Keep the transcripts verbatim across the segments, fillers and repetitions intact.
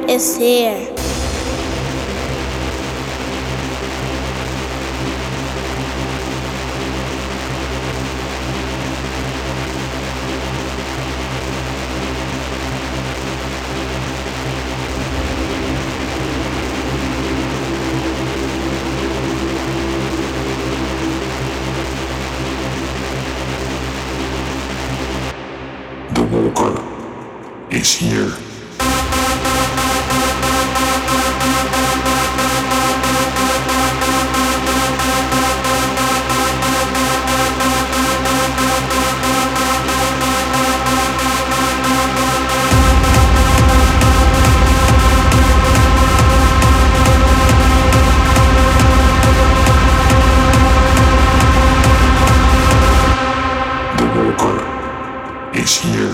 is here. The Walker is here. The Walker is here.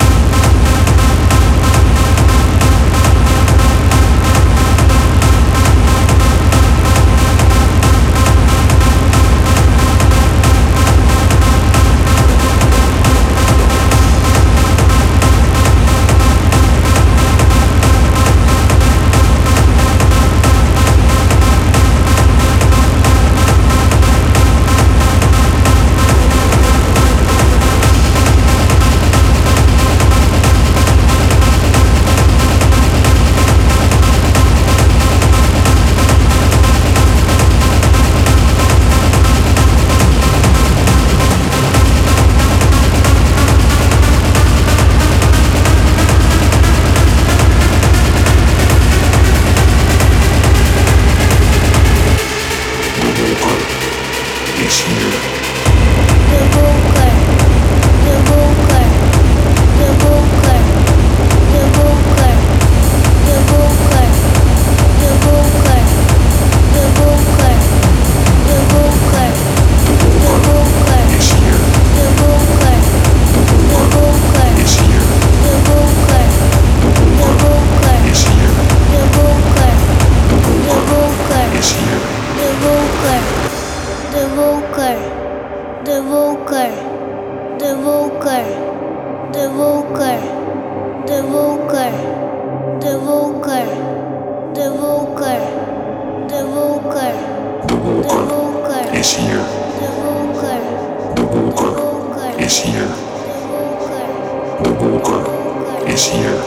Is here. The Walker, the Walker, the Walker, the Walker, the Walker, the Walker, the Walker, the Walker, the Walker is here. The Walker, the Walker is here. The Walker, the Walker is here. The Walker, the Walker is here. The Walker, the Walker, the Walker, the Walker, the Walker, the Walker, the Walker, the Walker, the Walker, The the Walker Walker, is here. the Walker, The the Walker Walker, is here. the Walker, The Walker is here.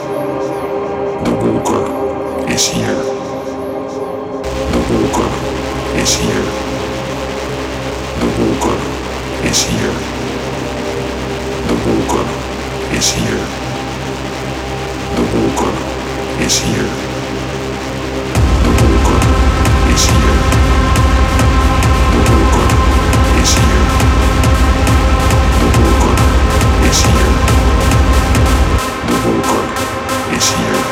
The Walker is here. The Walker is here. The Walker is here. The Walker is here. The Walker is here. The Walker is here. The Walker is here. The Walker is here. The Walker is here.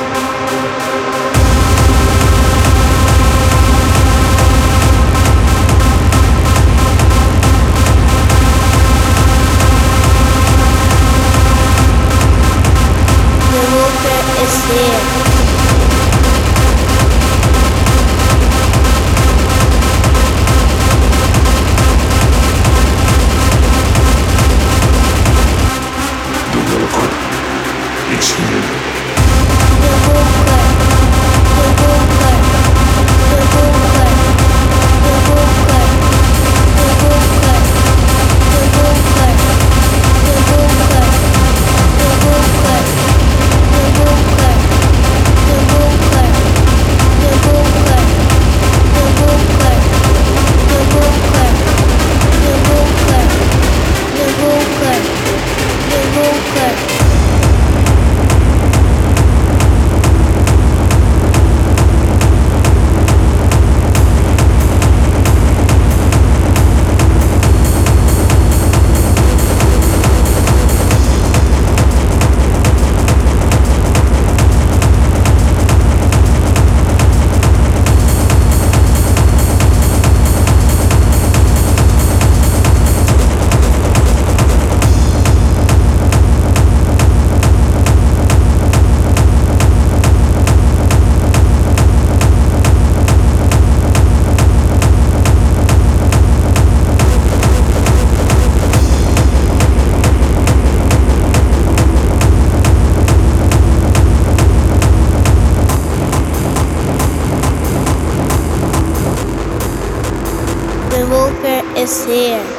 is here.